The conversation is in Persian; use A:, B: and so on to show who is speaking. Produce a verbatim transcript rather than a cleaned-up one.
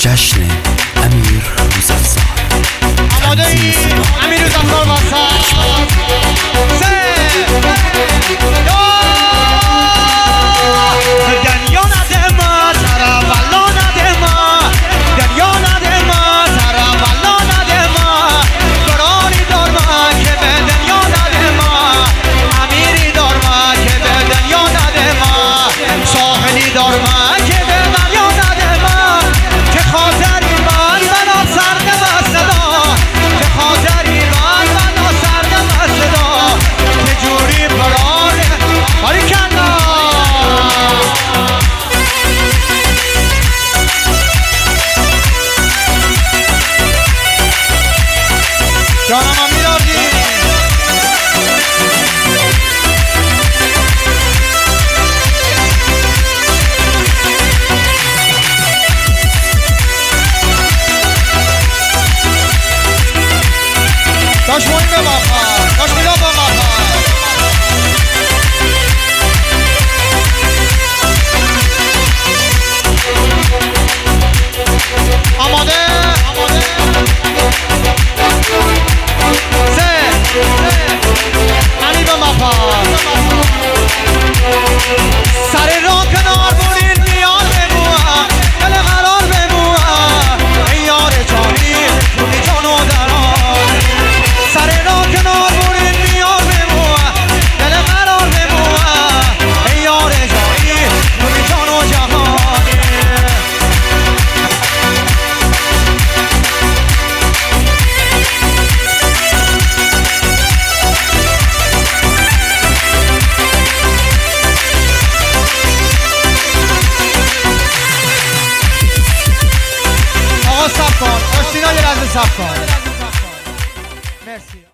A: جشن امیر روزافزار.
B: آماده ای؟ امیر روزافزار واسه سه دو دنیا نده ما سر والا نده ما دنیا نده ما سر والا نده ما قراری دار ما که به دنیا نده ما امیری دار ما که به دنیا نده ما ساحلی دار ما که به دنیا نده ما که خاطر ایمان بنا سرد و صدا که خاطر ایمان بنا سرد و صدا که جوری براره باریکلا جانم امیر آردی داش موین به مافا داش میلا با مافا آماده آماده سه علی به مافا سر راه کنار برین میان بموها دل قرار بموها ای یار جانی جونی جان و دران سر راه کنار برین میان بموها دل قرار بموها ای یار جانی جونی جان و جهانی آقا صف کن آشتینا یه لحظه صف کن مرسی